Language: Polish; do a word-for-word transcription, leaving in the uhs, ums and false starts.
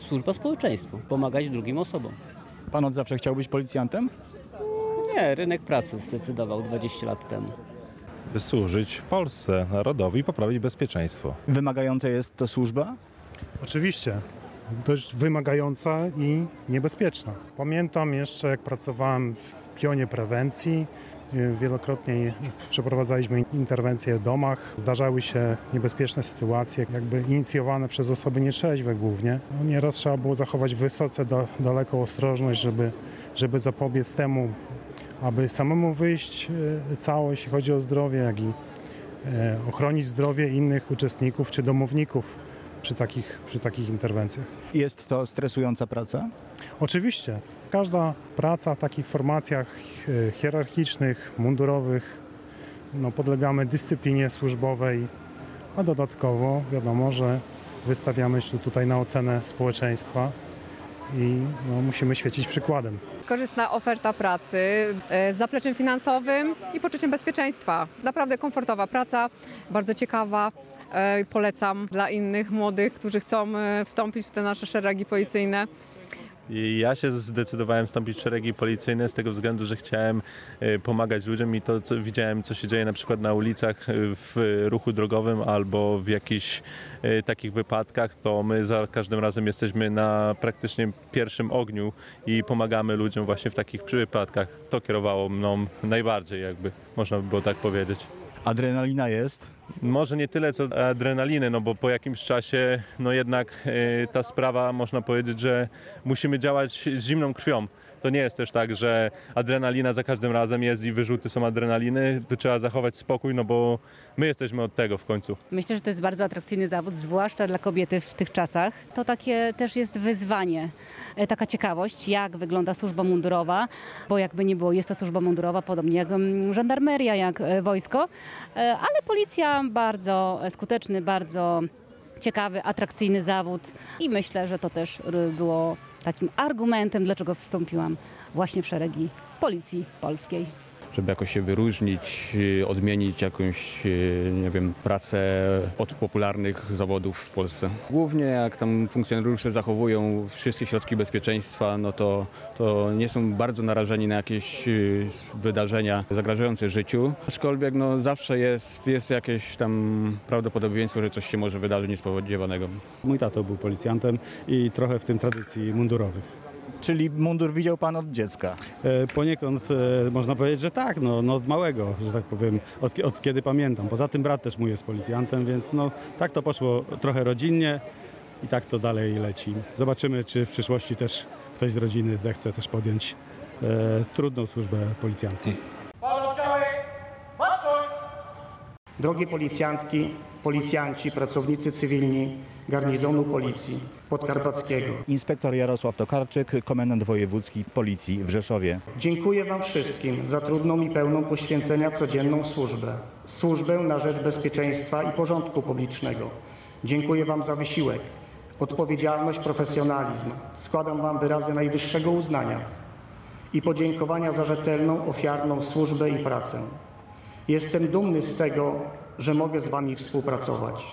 służba społeczeństwu, pomagać drugim osobom. Pan od zawsze chciał być policjantem? Nie, rynek pracy zdecydował dwadzieścia lat temu. By służyć Polsce, narodowi i poprawić bezpieczeństwo. Wymagająca jest to służba? Oczywiście. Dość wymagająca i niebezpieczna. Pamiętam jeszcze, jak pracowałem w pionie prewencji. Wielokrotnie przeprowadzaliśmy interwencje w domach. Zdarzały się niebezpieczne sytuacje, jakby inicjowane przez osoby nietrzeźwe głównie. No nieraz trzeba było zachować wysoce do, daleką ostrożność, żeby, żeby zapobiec temu, aby samemu wyjść cało, jeśli chodzi o zdrowie, jak i ochronić zdrowie innych uczestników czy domowników przy takich, przy takich interwencjach. Jest to stresująca praca? Oczywiście. Każda praca w takich formacjach hierarchicznych, mundurowych, no, podlegamy dyscyplinie służbowej, a dodatkowo wiadomo, że wystawiamy się tutaj na ocenę społeczeństwa i no, musimy świecić przykładem. Korzystna oferta pracy z zapleczem finansowym i poczuciem bezpieczeństwa. Naprawdę komfortowa praca, bardzo ciekawa. Polecam dla innych młodych, którzy chcą wstąpić w te nasze szeregi policyjne. Ja się zdecydowałem wstąpić w szeregi policyjne z tego względu, że chciałem pomagać ludziom i to, co widziałem, co się dzieje na przykład na ulicach w ruchu drogowym albo w jakichś takich wypadkach, to my za każdym razem jesteśmy na praktycznie pierwszym ogniu i pomagamy ludziom właśnie w takich przypadkach. To kierowało mną najbardziej, jakby można by było tak powiedzieć. Adrenalina jest? Może nie tyle co adrenaliny, no bo po jakimś czasie no jednak y, ta sprawa, można powiedzieć, że musimy działać z zimną krwią. To nie jest też tak, że adrenalina za każdym razem jest i wyrzuty są adrenaliny. Tu trzeba zachować spokój, no bo my jesteśmy od tego w końcu. Myślę, że to jest bardzo atrakcyjny zawód, zwłaszcza dla kobiety w tych czasach. To takie też jest wyzwanie, taka ciekawość, jak wygląda służba mundurowa, bo jakby nie było, jest to służba mundurowa, podobnie jak żandarmeria, jak wojsko, ale policja bardzo skuteczny, bardzo ciekawy, atrakcyjny zawód i myślę, że to też było takim argumentem, dlaczego wstąpiłam właśnie w szeregi Policji Polskiej. Żeby jakoś się wyróżnić, odmienić jakąś, nie wiem, pracę od popularnych zawodów w Polsce. Głównie jak tam funkcjonariusze zachowują wszystkie środki bezpieczeństwa, no to, to nie są bardzo narażeni na jakieś wydarzenia zagrażające życiu. Aczkolwiek no, zawsze jest, jest jakieś tam prawdopodobieństwo, że coś się może wydarzyć niespodziewanego. Mój tato był policjantem i trochę w tym tradycji mundurowych. Czyli mundur widział pan od dziecka? E, poniekąd e, można powiedzieć, że tak, no, no od małego, że tak powiem, od, od kiedy pamiętam. Poza tym brat też mój jest policjantem, więc no tak to poszło trochę rodzinnie i tak to dalej leci. Zobaczymy, czy w przyszłości też ktoś z rodziny zechce też podjąć e, trudną służbę policjanta. Drogie policjantki, policjanci, pracownicy cywilni garnizonu Policji Podkarpackiego. Inspektor Jarosław Tokarczyk, komendant wojewódzki Policji w Rzeszowie. Dziękuję Wam wszystkim za trudną i pełną poświęcenia codzienną służbę. Służbę na rzecz bezpieczeństwa i porządku publicznego. Dziękuję Wam za wysiłek, odpowiedzialność, profesjonalizm. Składam Wam wyrazy najwyższego uznania i podziękowania za rzetelną, ofiarną służbę i pracę. Jestem dumny z tego, że mogę z Wami współpracować.